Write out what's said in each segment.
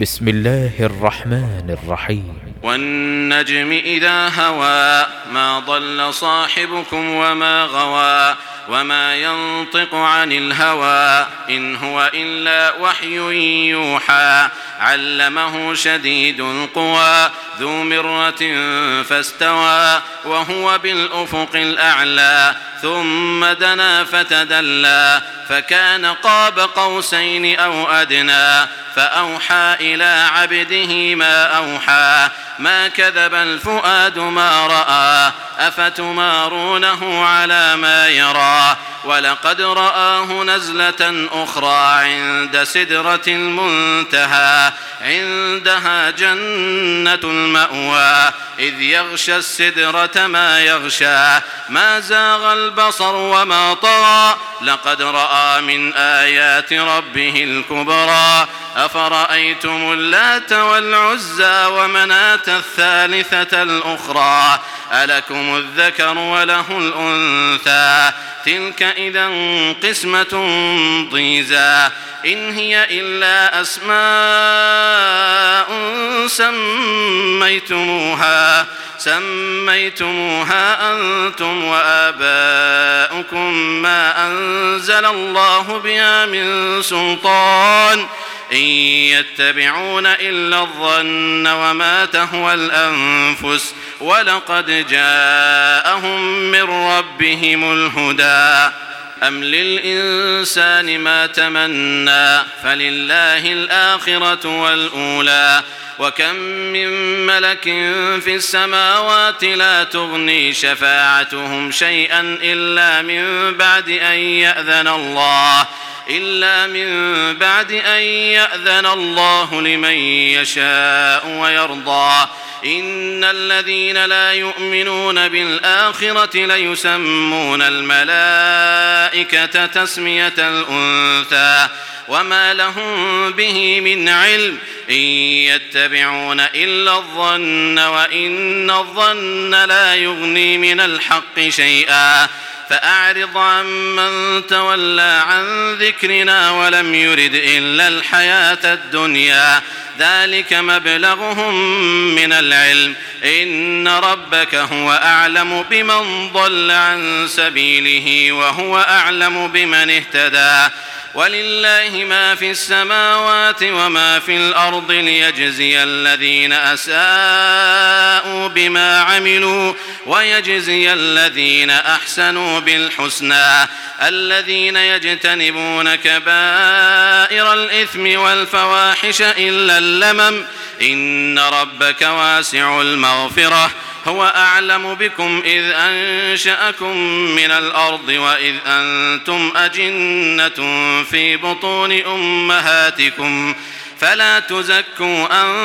بسم الله الرحمن الرحيم. والنجم إذا هوى ما ضل صاحبكم وما غوى وما ينطق عن الهوى إن هو إلا وحي يوحى علمه شديد القوى ذو مرة فاستوى وهو بالأفق الأعلى ثم دنا فتدلى فكان قاب قوسين أو أدنى فأوحى إلى عبده ما أوحى ما كذب الفؤاد ما رأى أفتمارونه على ما يرى ولقد رآه نزلة أخرى عند سدرة المنتهى عندها جنة المأوى إذ يغشى السدرة ما يغشى ما زاغ البصر وما طغى لقد رأى من آيات ربه الكبرى أفرأيتم اللات والعزى ومناة الثالثة الأخرى ألكم الذكر وله الأنثى تلك إذا قسمة ضيزى إن هي إلا أسماء سميتموها أنتم وآباؤكم ما أنزل الله بها من سلطان إن يتبعون إلا الظن وما تهوى الأنفس ولقد جاءهم من ربهم الهدى أم للإنسان ما تمنى فلله الآخرة والأولى وكم من ملك في السماوات لا تغني شفاعتهم شيئا إلا من بعد أن يأذن الله لمن يشاء ويرضى إن الذين لا يؤمنون بالآخرة ليسمون الملائكة تسمية الأنثى وما لهم به من علم إن يتبعون إلا الظن وإن الظن لا يغني من الحق شيئا فأعرض عمن تولى عن ذكرنا ولم يرد إلا الحياة الدنيا ذلك مبلغهم من العلم إن ربك هو أعلم بمن ضل عن سبيله وهو أعلم بمن اهتدى ولله ما في السماوات وما في الأرض ليجزي الذين أساءوا بما عملوا ويجزي الذين أحسنوا بالحسنى الذين يجتنبون كبائر الإثم والفواحش إلا اللمم إن ربك واسع المغفرة هو أعلم بكم إذ أنشأكم من الأرض وإذ أنتم أجنة في بطون أمهاتكم فلا تزكوا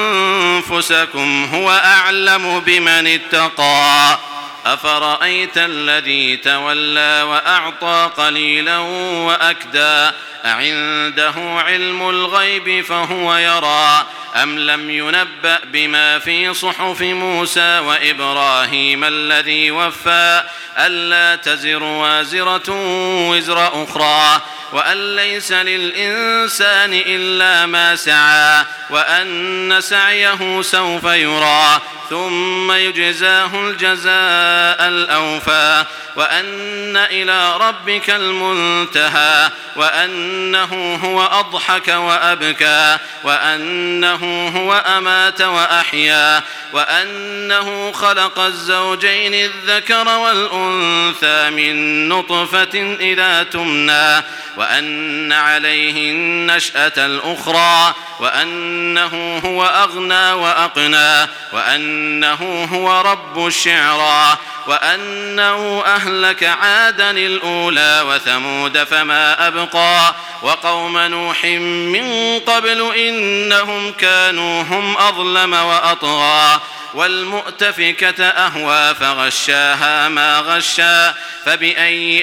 أنفسكم هو أعلم بمن اتقى أفرأيت الذي تولى وأعطى قليلا وأكدى أعنده علم الغيب فهو يرى أم لم ينبأ بما في صحف موسى وإبراهيم الذي وفى ألا تزر وازرة وزر أخرى وأن ليس للإنسان إلا ما سعى وأن سعيه سوف يرى ثم يجزاه الجزاء الأوفى وأن إلى ربك المنتهى وأنه هو أضحك وأبكى وأنه هو أمات وأحيا وأنه خلق الزوجين الذكر والأنثى من نطفة إذا تمنى وأن عليه النشأة الأخرى وأنه هو أغنى وأقنى وأنه هو رب الشعرى وأنه أهلك عادا الأولى وثمود فما أبقى وقوم نوح من قبل إنهم كانوا هم أظلم وأطغى والمؤتفكة أهوى فغشاها ما غشى فبأي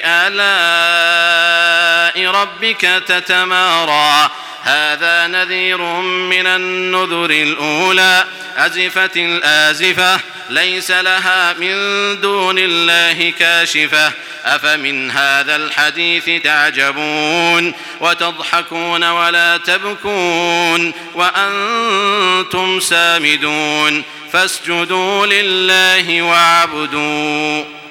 آلاء ربك تتمارى هذا نذير من النذر الأولى أزفت الآزفة ليس لها من دون الله كاشفة أفمن هذا الحديث تعجبون وتضحكون ولا تبكون وأنتم سامدون فاسجدوا لله واعبدوا